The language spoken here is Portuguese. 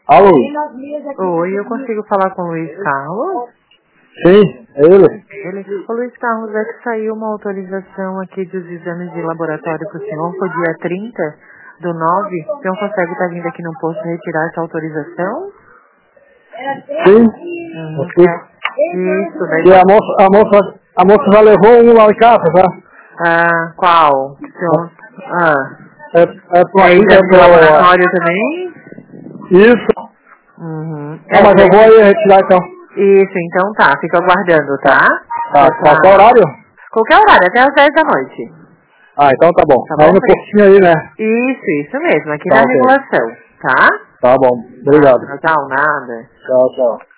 Alô? Oi, eu consigo falar com o Luiz Carlos? Sim, é ele. O Luiz Carlos, é que saiu uma autorização aqui dos exames de laboratório para o senhor para o dia 30/9. O senhor consegue estar vindo aqui no posto retirar essa autorização? Sim. Isso, daí... E a moça já levou um lá em casa, já? Ah, qual? Senhor? É Exame de laboratório também? Isso. Mas eu vou aí retirar então. Isso, então tá. Fica aguardando, tá? Qual horário? Qualquer horário, até às 10 da noite. Então tá bom. Tá bom, no postinho aí, né? Isso mesmo. Aqui na regulação, tá? Tá bom. Obrigado. Não, nada. Tchau.